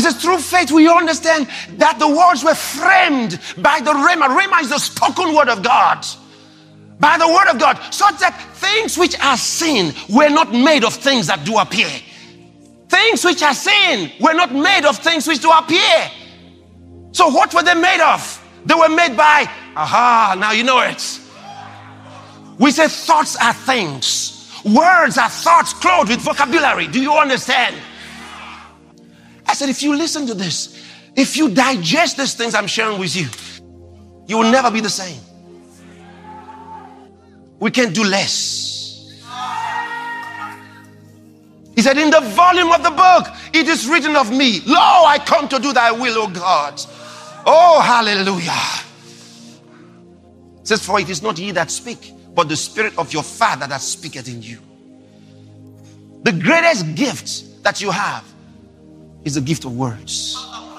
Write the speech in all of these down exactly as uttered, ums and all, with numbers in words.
says, through faith we understand that the words were framed by the Rhema. Rhema is the spoken word of God. By the word of God. Such that things which are seen were not made of things that do appear. Things which are seen were not made of things which do appear. So what were they made of? They were made by, aha, now you know it. We say thoughts are things. Words are thoughts clothed with vocabulary. Do you understand? I said, if you listen to this, if you digest these things I'm sharing with you, you will never be the same. We can't do less. He said, in the volume of the book, it is written of me, lo, I come to do thy will, O God. Oh, hallelujah. It says, for it is not ye that speak, but the Spirit of your Father that speaketh in you. The greatest gift that you have is the gift of words.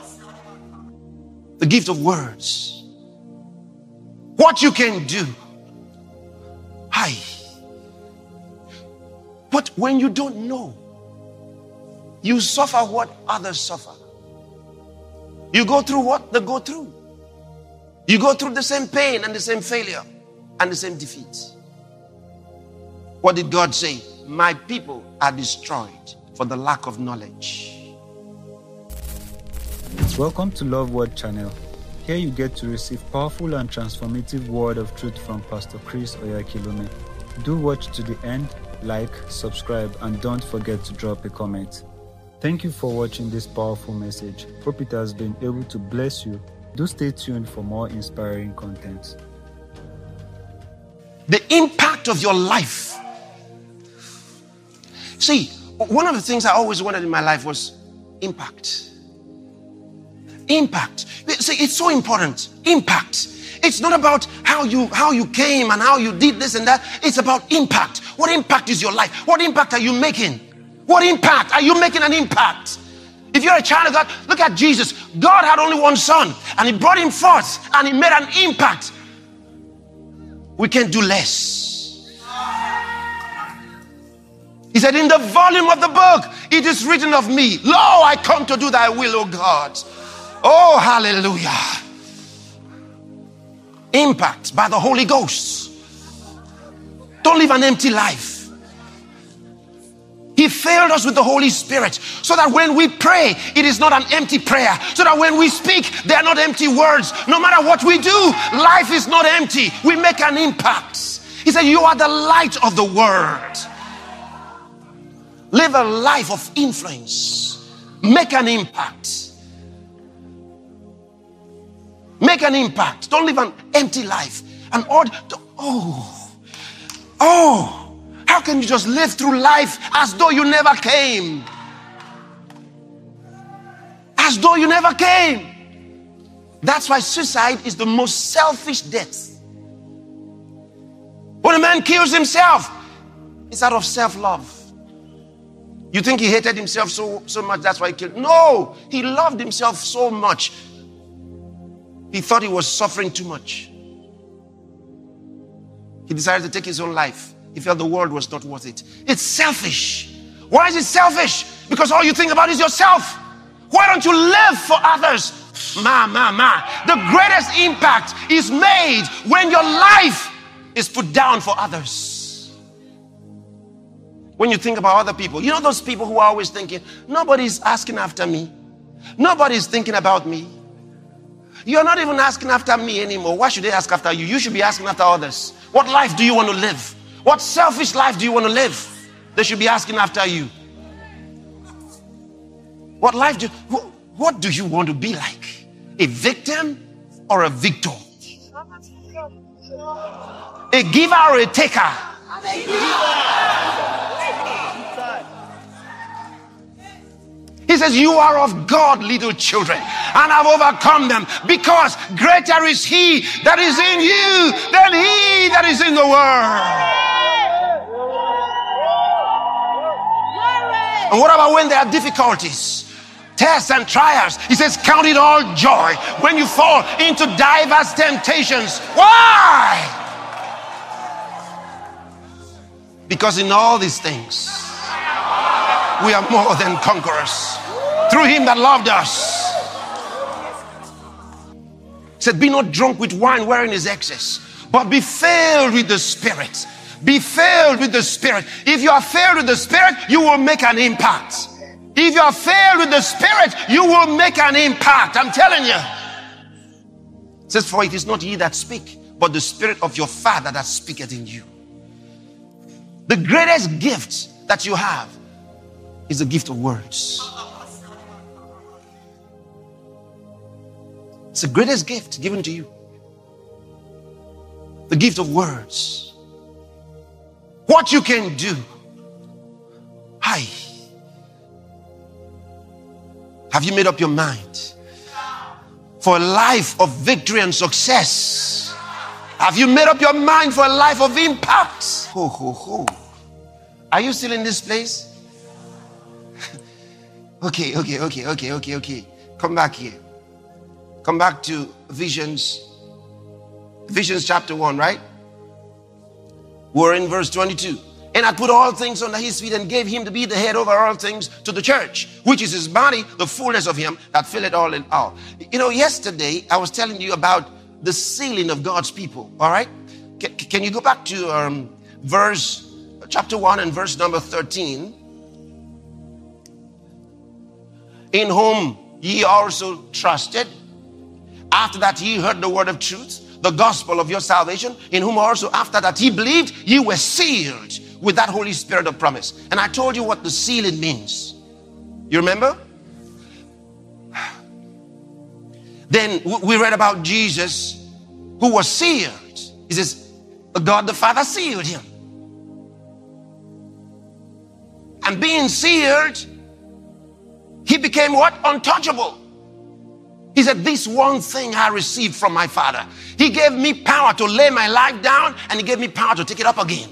The gift of words. What you can do. Hi. But when you don't know, you suffer what others suffer. You go through what they go through. You go through the same pain and the same failure and the same defeat. What did God say? My people are destroyed for the lack of knowledge. Welcome to Love Word Channel. Here you get to receive powerful and transformative word of truth from Pastor Chris Oyakhilome. Do watch to the end, like, subscribe, and don't forget to drop a comment. Thank you for watching this powerful message. Hope it has been able to bless you. Do stay tuned for more inspiring content. The impact of your life. See, one of the things I always wanted in my life was impact. Impact. See, it's so important. Impact. It's not about how you how you came and how you did this and that. It's about impact. What impact is your life? What impact are you making? What impact? Are you making an impact? If you're a child of God, look at Jesus. God had only one son and he brought him forth and he made an impact. We can't do less. He said, in the volume of the book, it is written of me, lo, I come to do thy will, O God. Oh, hallelujah. Impact by the Holy Ghost. Don't live an empty life. He filled us with the Holy Spirit so that when we pray, it is not an empty prayer. So that when we speak, they are not empty words. No matter what we do, life is not empty. We make an impact. He said, you are the light of the world. Live a life of influence. Make an impact. Make an impact. Don't live an empty life. An odd, oh, oh. How can you just live through life as though you never came? As though you never came. That's why suicide is the most selfish death. When a man kills himself, it's out of self-love. You think he hated himself so, so much, that's why he killed? No, he loved himself so much. He thought he was suffering too much. He decided to take his own life. He felt the world was not worth it. It's selfish. Why is it selfish? Because all you think about is yourself. Why don't you live for others? Ma, ma, ma. The greatest impact is made when your life is put down for others. When you think about other people, you know those people who are always thinking, nobody's asking after me. Nobody's thinking about me. You're not even asking after me anymore. Why should they ask after you? You should be asking after others. What life do you want to live? What selfish life do you want to live? They should be asking after you. What life do what, what do you want to be like? A victim or a victor? A giver or a taker? He says, you are of God, little children, and have overcome them, because greater is he that is in you than he that is in the world. And what about when there are difficulties, tests and trials? He says, count it all joy when you fall into diverse temptations. Why? Because in all these things, we are more than conquerors Through him that loved us. He said, be not drunk with wine wherein is excess, but be filled with the Spirit. Be filled with the Spirit. If you are filled with the Spirit, you will make an impact. If you are filled with the Spirit, you will make an impact. I'm telling you. It says, for it is not ye that speak, but the Spirit of your Father that speaketh in you. The greatest gift that you have is the gift of words. It's the greatest gift given to you. The gift of words. What you can do. Hi. Have you made up your mind for a life of victory and success? Have you made up your mind for a life of impact? Ho, ho, ho. Are you still in this place? okay, okay, okay, okay, okay, okay. Come back here. Come back to Ephesians. Ephesians chapter one, right? We're in verse twenty-two. And I put all things under his feet and gave him to be the head over all things to the church, which is his body, the fullness of him that filleth all in all. You know, yesterday I was telling you about the sealing of God's people. All right. Can, can you go back to um, verse chapter one and verse number thirteen? In whom ye also trusted, after that ye heard the word of truth, the gospel of your salvation, in whom also after that ye believed, ye were sealed with that Holy Spirit of promise. And I told you what the sealing means. You remember? Then we read about Jesus who was sealed. He says, God the Father sealed him. And being sealed, he became what? Untouchable. He said, this one thing I received from my Father. He gave me power to lay my life down, and he gave me power to take it up again.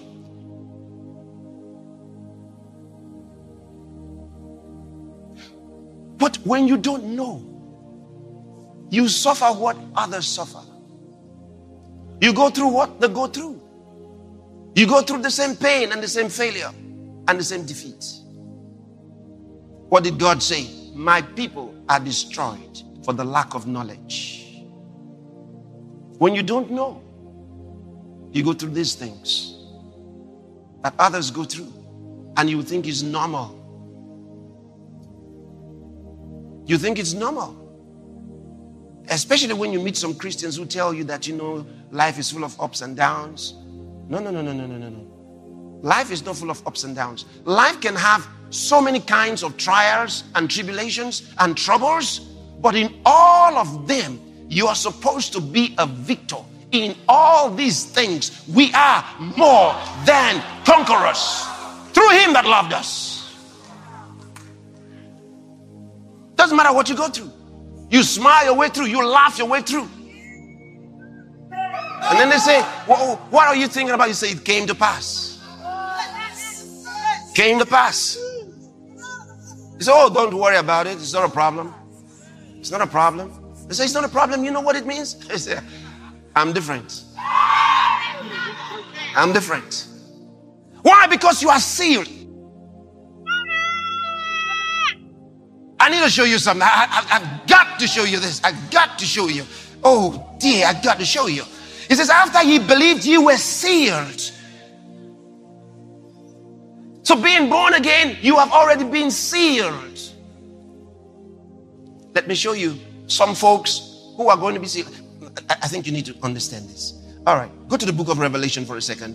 But when you don't know, you suffer what others suffer. You go through what they go through. You go through the same pain and the same failure and the same defeat. What did God say? My people are destroyed for the lack of knowledge. When you don't know, you go through these things that others go through, and you think it's normal. You think it's normal. Especially when you meet some Christians who tell you that, you know, life is full of ups and downs. No, no, no, no, no, no, no, no. Life is not full of ups and downs. Life can have so many kinds of trials and tribulations and troubles, but in all of them, you are supposed to be a victor. In all these things, we are more than conquerors through him that loved us. Doesn't matter what you go through. You smile your way through. You laugh your way through. And then they say, well, what are you thinking about? You say, it came to pass. Came to pass. You say, oh, don't worry about it. It's not a problem. It's not a problem. They say, it's not a problem. You know what it means? I say, I'm different. I'm different. Why? Because you are sealed. I need to show you something. I, I, I've got to show you this. I've got to show you. Oh dear, I've got to show you. It says, after ye believed, ye were sealed. So being born again, you have already been sealed. Let me show you some folks who are going to be sealed. I, I think you need to understand this. All right, go to the book of Revelation for a second.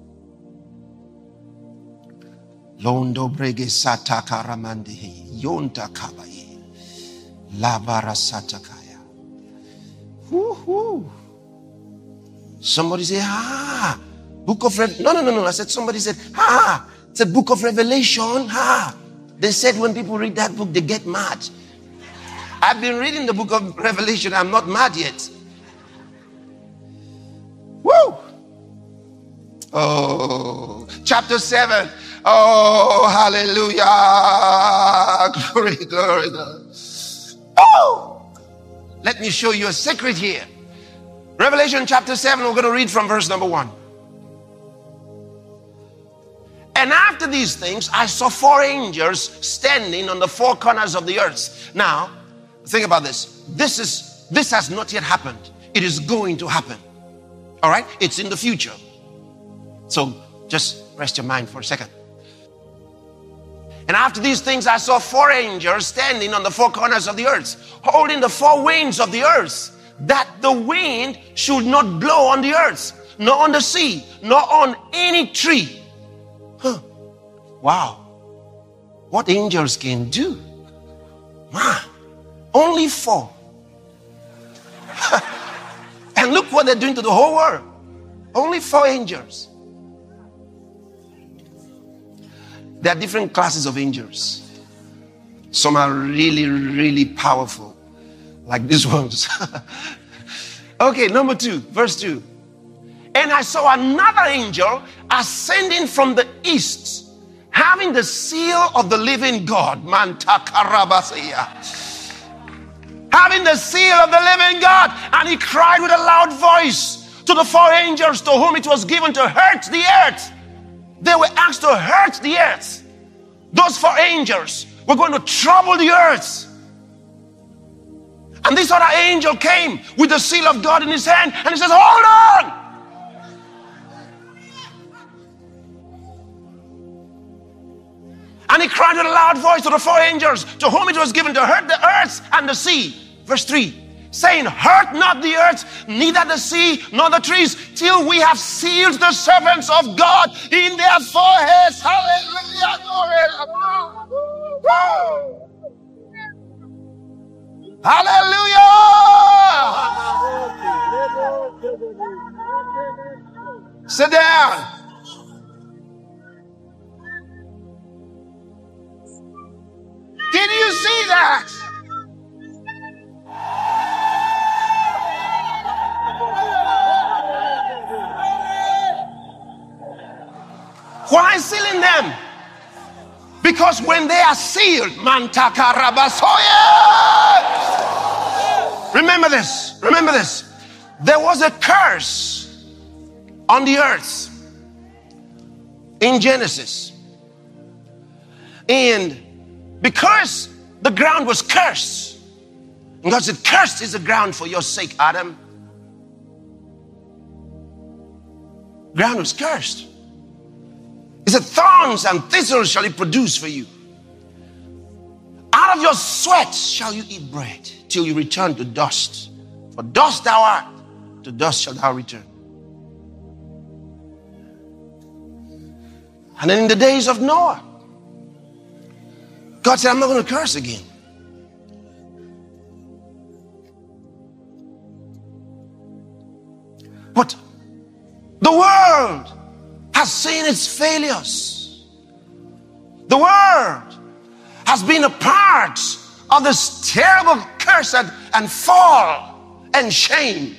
Londo brege sataka ramandehi yonta kabaye lavara satakaya. Woo-hoo. Somebody say, ah, book of Revelation. No, no, no, no. I said, somebody said, ah, it's a book of Revelation. Ah, they said when people read that book, they get mad. I've been reading the book of Revelation. I'm not mad yet. Woo! Oh, chapter seven. Oh, hallelujah. Glory, glory, glory. Oh! Let me show you a secret here. Revelation chapter seven, we're going to read from verse number one. And after these things, I saw four angels standing on the four corners of the earth. Now, think about this. This is, this has not yet happened. It is going to happen. All right? It's in the future. So just rest your mind for a second. And after these things, I saw four angels standing on the four corners of the earth, holding the four winds of the earth, that the wind should not blow on the earth, nor on the sea, nor on any tree. Huh. Wow. What angels can do. Man, only four. And look what they're doing to the whole world. Only four angels. There are different classes of angels. Some are really, really powerful, like these ones. Okay, number two, verse two. And I saw another angel ascending from the east, having the seal of the living God. Having the seal of the living God. And he cried with a loud voice to the four angels to whom it was given to hurt the earth. They were asked to hurt the earth. Those four angels were going to trouble the earth. And this other angel came with the seal of God in his hand, and he says, hold on! And he cried with a loud voice to the four angels to whom it was given to hurt the earth and the sea. Verse three. Saying, hurt not the earth, neither the sea, nor the trees, till we have sealed the servants of God in their foreheads. Hallelujah. Hallelujah. Sit down. Did you see that? Why sealing them? Because when they are sealed, Mantaka Rabasoya. Remember this. Remember this. There was a curse on the earth in Genesis. And because the ground was cursed, and God said, cursed is the ground for your sake, Adam. Ground was cursed. He said, thorns and thistles shall it produce for you. Out of your sweat shall you eat bread till you return to dust. For dust thou art, to dust shalt thou return. And then in the days of Noah, God said, I'm not going to curse again. But the world has seen its failures. The world has been a part of this terrible curse and, and fall and shame.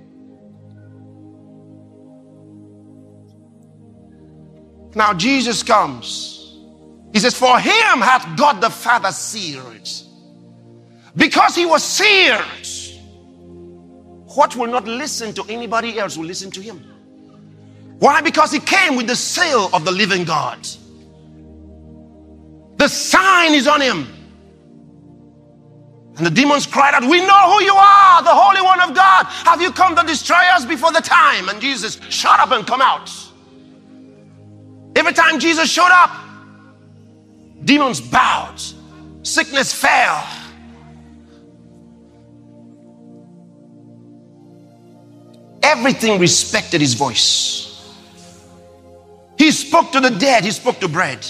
Now Jesus comes. He says, for him hath God the Father sealed. Because he was sealed, what will not listen to anybody else will listen to him. Why? Because he came with the seal of the living God. The sign is on him. And the demons cried out, we know who you are, the Holy One of God. Have you come to destroy us before the time? And Jesus, shut up and come out. Every time Jesus showed up, demons bowed. Sickness fell. Everything respected his voice. He spoke to the dead. He spoke to bread.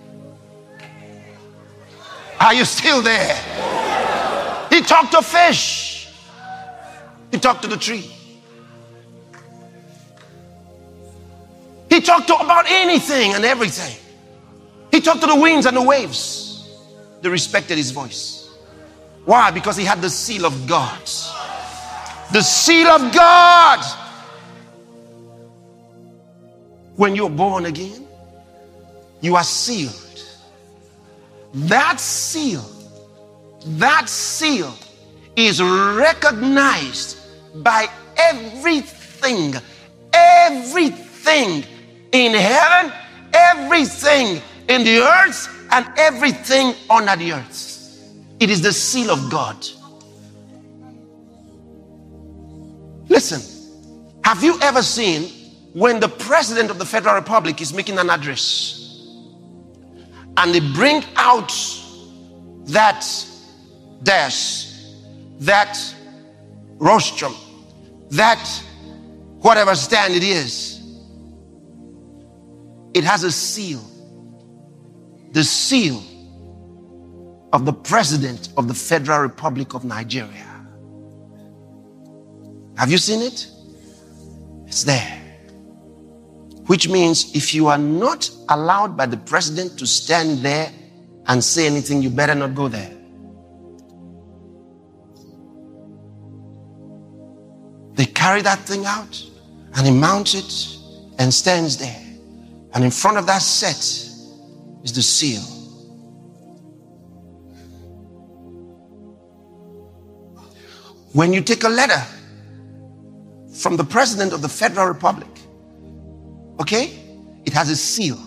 Are you still there? He talked to fish. He talked to the tree. He talked to about anything and everything. He talked to the winds and the waves. They respected his voice. Why? Because he had the seal of God. The seal of God. When you're born again, you are sealed. That seal, that seal is recognized by everything, everything in heaven, everything in the earth and everything under the earth. It is the seal of God. Listen, have you ever seen when the president of the Federal Republic is making an address and they bring out that dash, that rostrum, that whatever stand it is, it has a seal, the seal of the president of the Federal Republic of Nigeria. Have you seen it? It's there. Which means if you are not allowed by the president to stand there and say anything, you better not go there. They carry that thing out and he mounts it and stands there. And in front of that set is the seal. When you take a letter from the president of the Federal Republic, okay, it has a seal.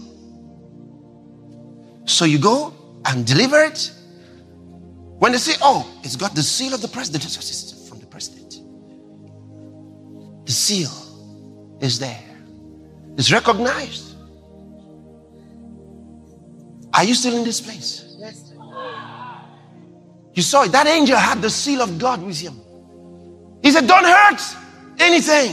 So you go and deliver it. When they say, oh, it's got the seal of the president, it's from the president. The seal is there. It's recognized. Are you still in this place? Yes. You saw it. That angel had the seal of God with him. He said, don't hurt anything.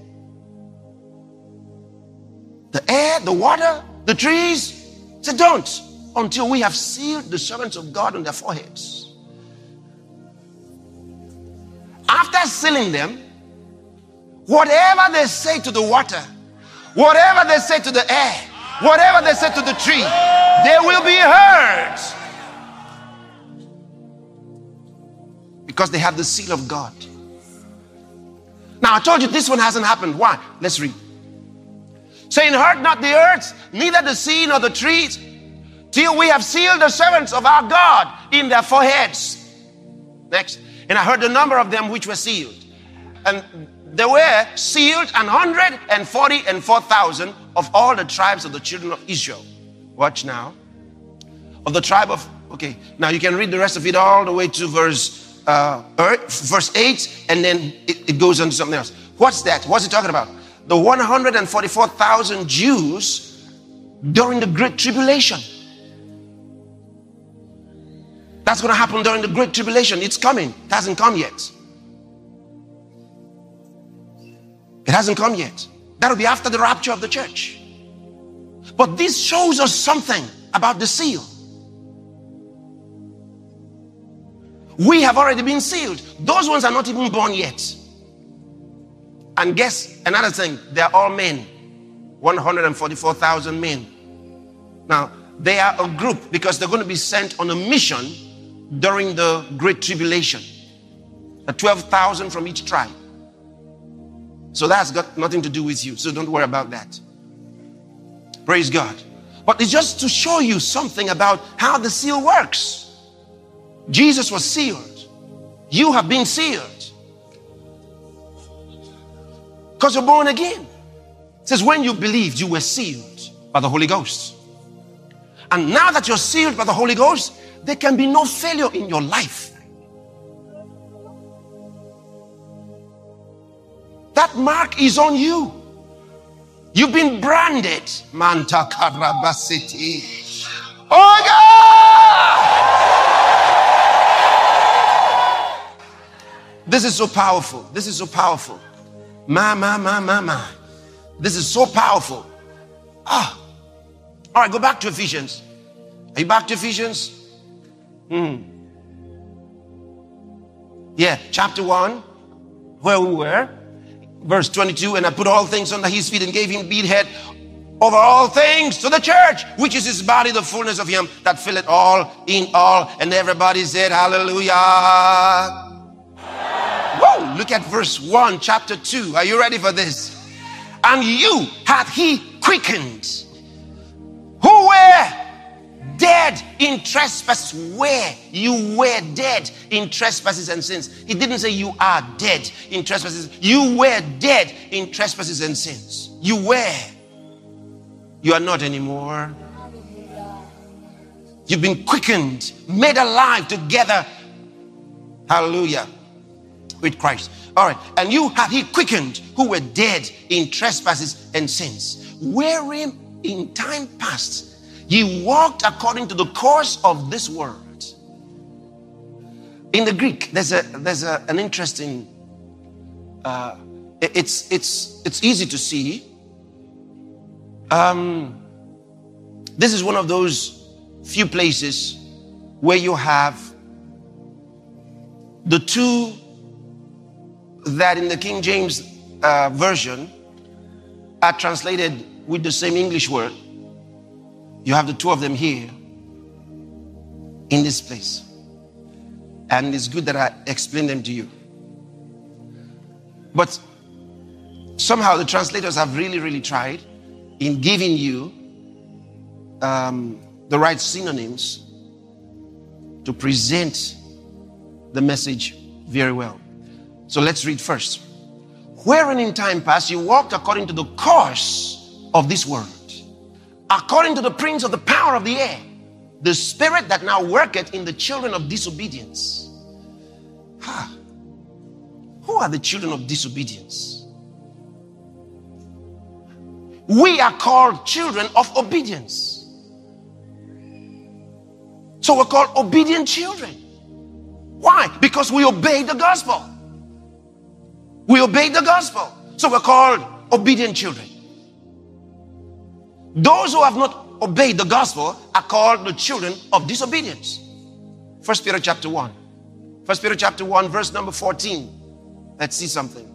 The air, the water, the trees. He said, don't, until we have sealed the servants of God on their foreheads. After sealing them, whatever they say to the water, whatever they say to the air, whatever they say to the tree, they will be heard. Because they have the seal of God. Now I told you this one hasn't happened. Why? Let's read. Saying, hurt not the earth, neither the sea nor the trees, till we have sealed the servants of our God in their foreheads. Next. And I heard the number of them which were sealed. And there were sealed an hundred and forty and four thousand of all the tribes of the children of Israel. Watch now. Of the tribe of, okay, now you can read the rest of it all the way to verse uh, verse eight, and then it, it goes on to something else. What's that? What's it talking about? The one hundred forty-four thousand Jews during the Great Tribulation. That's going to happen during the Great Tribulation. It's coming. It hasn't come yet. It hasn't come yet. That'll be after the rapture of the church. But this shows us something about the seal. We have already been sealed. Those ones are not even born yet. And guess another thing, they're all men. one hundred forty-four thousand men. Now, they are a group because they're going to be sent on a mission during the Great Tribulation. The twelve thousand from each tribe. So that's got nothing to do with you. So don't worry about that. Praise God. But it's just to show you something about how the seal works. Jesus was sealed. You have been sealed. Because you're born again. It says when you believed, you were sealed by the Holy Ghost. And now that you're sealed by the Holy Ghost, there can be no failure in your life. That mark is on you. You've been branded. Manta Karabasiti. Oh God! This is so powerful. This is so powerful. Ma, ma, ma, ma, ma. This is so powerful. Ah. All right, go back to Ephesians. Are you back to Ephesians? Hmm. Yeah, chapter one, where we were. Verse twenty-two, and I put all things under his feet and gave him beat head over all things to the church, which is his body, the fullness of him that filleth all in all. And everybody said, hallelujah. Whoa, look at verse one, chapter two. Are you ready for this? And you hath he quickened, who were dead in trespasses. Where you were dead in trespasses and sins. He didn't say you are dead in trespasses. You were dead in trespasses and sins. You were. You are not anymore. You've been quickened, made alive together. Hallelujah. With Christ. All right. And you have he quickened who were dead in trespasses and sins, wherein in time past ye walked according to the course of this world. In the Greek, there's a there's a, an interesting. Uh, it's it's it's easy to see. Um, this is one of those few places where you have the two that in the King James uh, version are translated with the same English word. You have the two of them here in this place. And it's good that I explain them to you. But somehow the translators have really, really tried in giving you um, the right synonyms to present the message very well. So let's read first. Wherein in time past you walked according to the course of this world, according to the prince of the power of the air, the spirit that now worketh in the children of disobedience. Huh. Who are the children of disobedience? We are called children of obedience. So we're called obedient children. Why? Because we obey the gospel. We obey the gospel. So we're called obedient children. Those who have not obeyed the gospel are called the children of disobedience. First Peter chapter one. First Peter chapter one, verse number fourteen. Let's see something.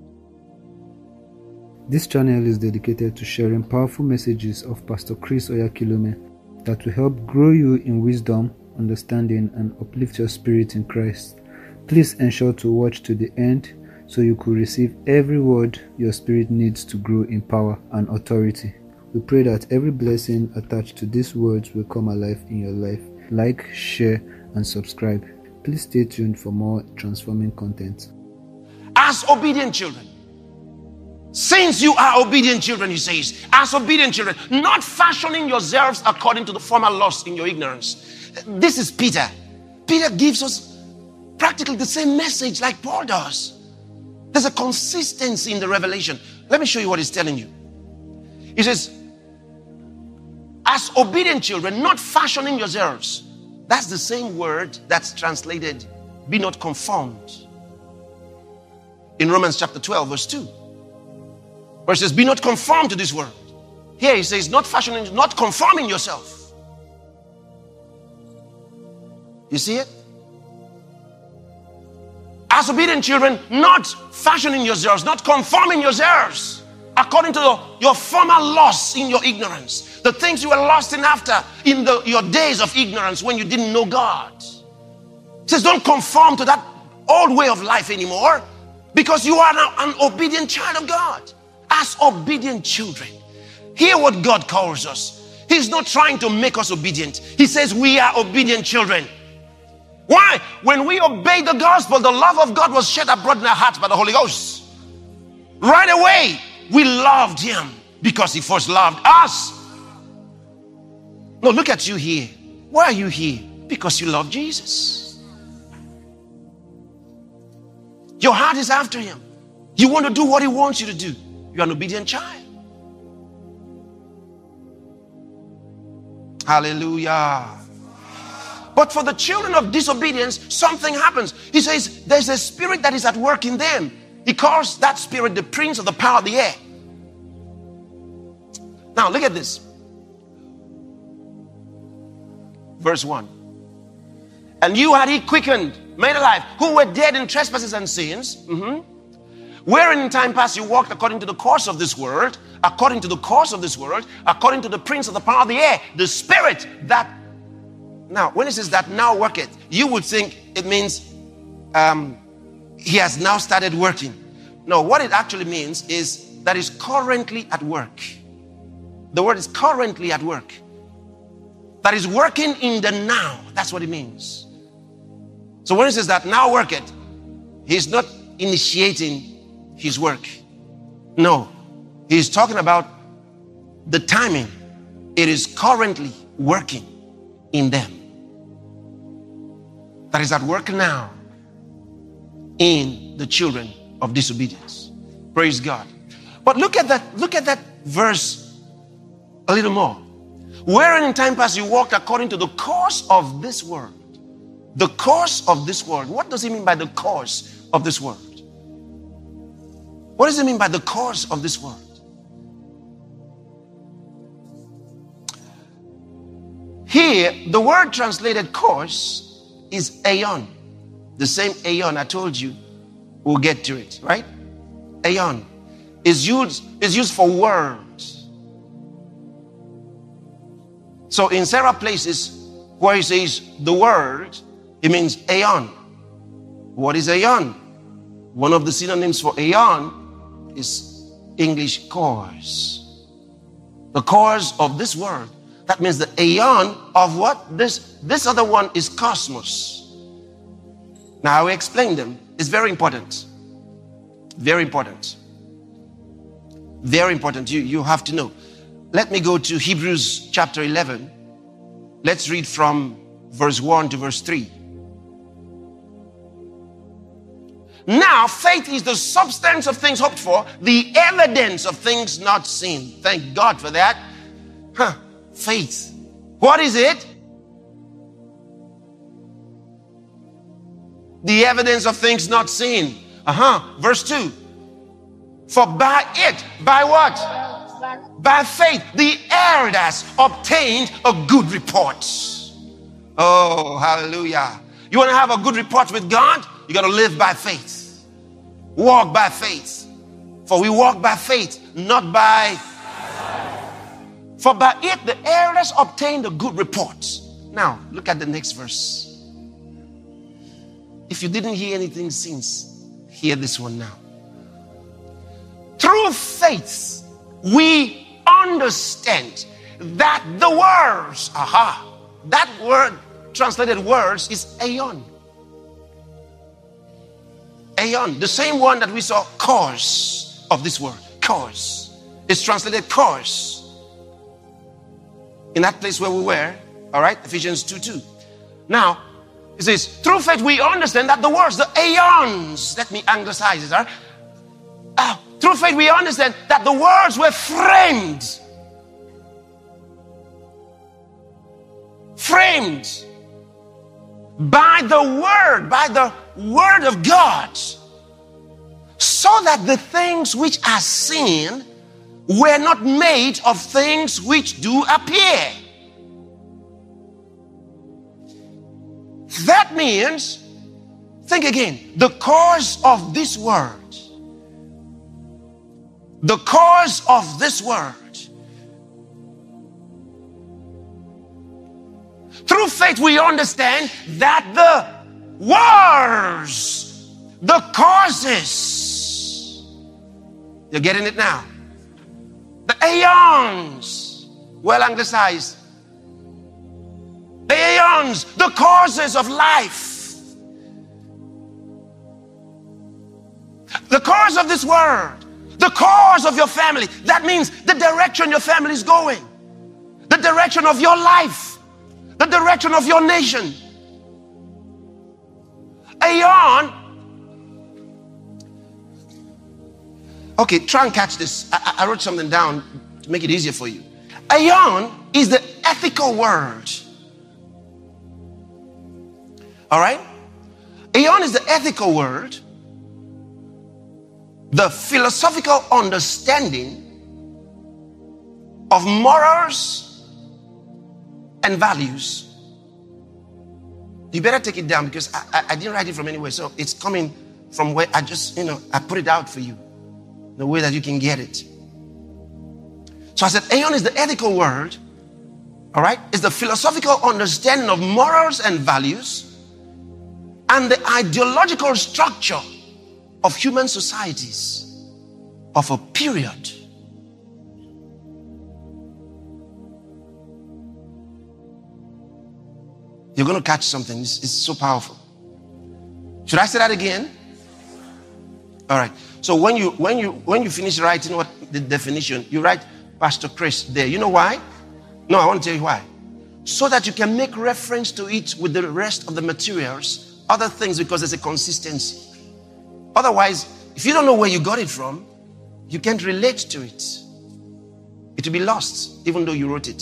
This channel is dedicated to sharing powerful messages of Pastor Chris Oyakhilome that will help grow you in wisdom, understanding, and uplift your spirit in Christ. Please ensure to watch to the end so you could receive every word your spirit needs to grow in power and authority. We pray that every blessing attached to these words will come alive in your life. Like, share, and subscribe. Please stay tuned for more transforming content. As obedient children, since you are obedient children, he says, as obedient children, not fashioning yourselves according to the former lusts in your ignorance. This is Peter. Peter gives us practically the same message like Paul does. There's a consistency in the revelation. Let me show you what he's telling you. He says, as obedient children, not fashioning yourselves. That's the same word that's translated, be not conformed. In Romans chapter twelve, verse two. Where it says, be not conformed to this world. Here he says, not fashioning, not conforming yourself. You see it? As obedient children, not fashioning yourselves, not conforming yourselves according to the, your former lusts in your ignorance. The things you were lost in after in the, your days of ignorance when you didn't know God. It says, don't conform to that old way of life anymore, because you are now an obedient child of God. As obedient children, hear what God calls us. He's not trying to make us obedient. He says we are obedient children. Why? When we obeyed the gospel, the love of God was shed abroad in our hearts by the Holy Ghost. Right away, we loved him because he first loved us. No, look at you here. Why are you here? Because you love Jesus. Your heart is after him. You want to do what he wants you to do. You're an obedient child. Hallelujah. But for the children of disobedience, something happens. He says there's a spirit that is at work in them. He calls that spirit the prince of the power of the air. Now look at this. Verse one. And you had he quickened, made alive, who were dead in trespasses and sins, mm-hmm. wherein in time past you walked according to the course of this world, according to the course of this world, according to the prince of the power of the air, the spirit that. Now, when it says that now worketh, you would think it means um, he has now started working. No, what it actually means is that is currently at work. The word is currently at work. That is working in the now. That's what it means. So when it says that now worketh, he's not initiating his work. No, he's talking about the timing it is currently working in them. That is at work now in the children of disobedience. Praise God. But look at that, look at that verse a little more. Wherein in time past you walked according to the course of this world. The course of this world. What does he mean by the course of this world? What does it mean by the course of this world? Here, the word translated course is aeon. The same aeon I told you, we'll get to it, right? Aeon is used, is used for worlds. So in several places where he says the word, it means aeon. What is aeon? One of the synonyms for aeon is English course. The course of this world. That means the aeon of what? This, this other one is cosmos. Now I will explain them. It's very important. Very important. Very important. You, you have to know. Let me go to Hebrews chapter eleven. Let's read from verse one to verse three. Now, faith is the substance of things hoped for, the evidence of things not seen. Thank God for that. Huh. Faith. What is it? The evidence of things not seen. Uh-huh. Verse two. For by it, by what? By faith, the elders obtained a good report. Oh, hallelujah. You want to have a good report with God? You got to live by faith. Walk by faith. For we walk by faith, not by... For by it the elders obtained a good report. Now, look at the next verse. If you didn't hear anything since, hear this one now. Through faith, we understand that the words, aha, that word, translated words, is aeon. Aeon, the same one that we saw, course of this word, course. It's translated course. In that place where we were, all right, Ephesians two two. Now, it says, through faith we understand that the words, the aeons, let me anglicize it, all right? Uh, through faith we understand that the words were framed. Framed by the word, by the word of God, so that the things which are seen were not made of things which do appear. That means, think again, the cause of this word, the cause of this word. Through faith we understand that the words, the causes, you're getting it now? The aeons, well anglicized. The aeons, the causes of life. The cause of this world. The cause of your family. That means the direction your family is going. The direction of your life. The direction of your nation. Aeon. Okay, try and catch this. I, I wrote something down to make it easier for you. Aeon is the ethical word. All right? Aeon is the ethical word, the philosophical understanding of morals and values. You better take it down because I, I, I didn't write it from anywhere. So it's coming from where I just, you know, I put it out for you. The way that you can get it. So I said, aeon is the ethical word, all right? It's the philosophical understanding of morals and values and the ideological structure of human societies of a period. You're going to catch something. It's, it's so powerful. Should I say that again? All right. So when you when you when you finish writing what the definition, you write Pastor Chris there. You know why? No, I want to tell you why. So that you can make reference to it with the rest of the materials, other things, because there's a consistency. Otherwise, if you don't know where you got it from, you can't relate to it. It will be lost, even though you wrote it.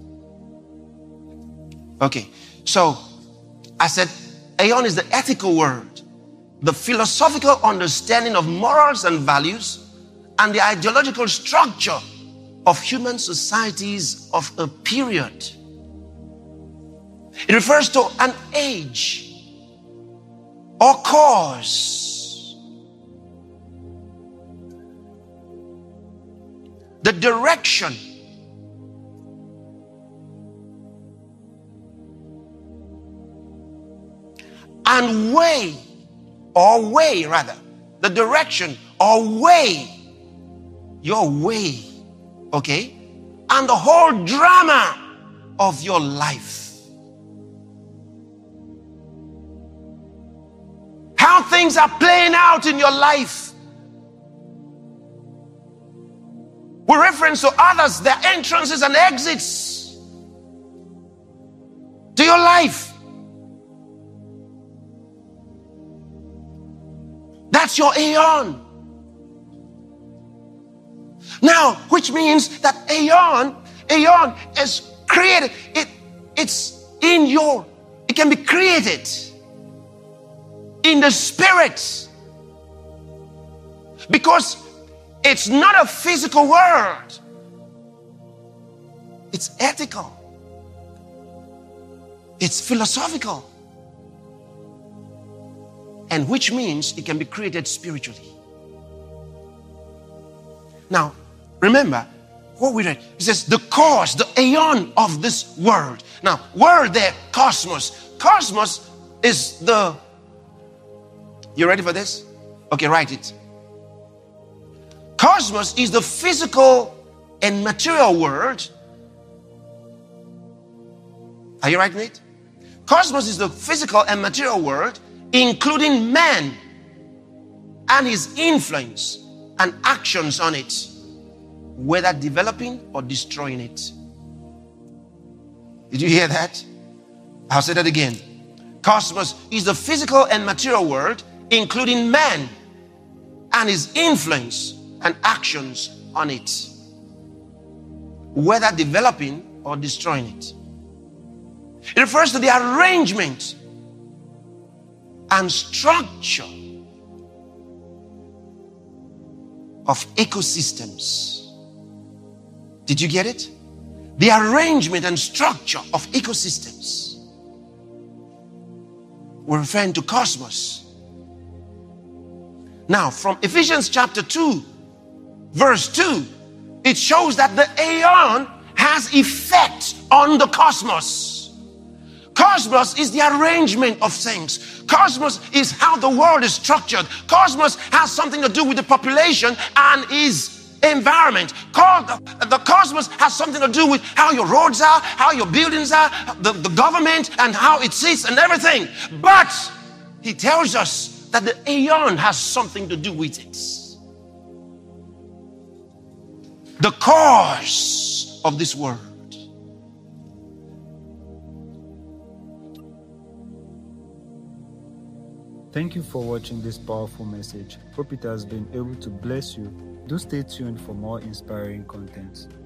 Okay, so I said, aeon is the ethical word, the philosophical understanding of morals and values, and the ideological structure of human societies of a period. It refers to an age or cause, the direction, and way, or way rather, the direction or way, your way, okay, and the whole drama of your life. How things are playing out in your life. With reference to others, their entrances and exits to your life. That's your aeon. Now, which means that aeon, aeon is created. It, it's in your, it can be created in the spirit. Because it's not a physical word. It's ethical. It's philosophical. And which means it can be created spiritually. Now, remember what we read. It says the cause, the aeon of this world. Now, word there, cosmos. Cosmos is the... You ready for this? Okay, write it. Cosmos is the physical and material world. Are you writing it? Cosmos is the physical and material world, including man and his influence and actions on it, whether developing or destroying it. Did you hear that? I'll say that again. Cosmos is the physical and material world, including man and his influence and actions on it, whether developing or destroying it. It refers to the arrangement and structure of ecosystems. Did you get it? The arrangement and structure of ecosystems. We're referring to cosmos. Now, from Ephesians chapter two, verse two, it shows that the aeon has effect on the cosmos. Cosmos is the arrangement of things. Cosmos is how the world is structured. Cosmos has something to do with the population and its environment. The cosmos has something to do with how your roads are, how your buildings are, the, the government and how it sits and everything. But he tells us that the aeon has something to do with it. The cause of this world. Thank you for watching this powerful message. Hope it has been able to bless you. Do stay tuned for more inspiring content.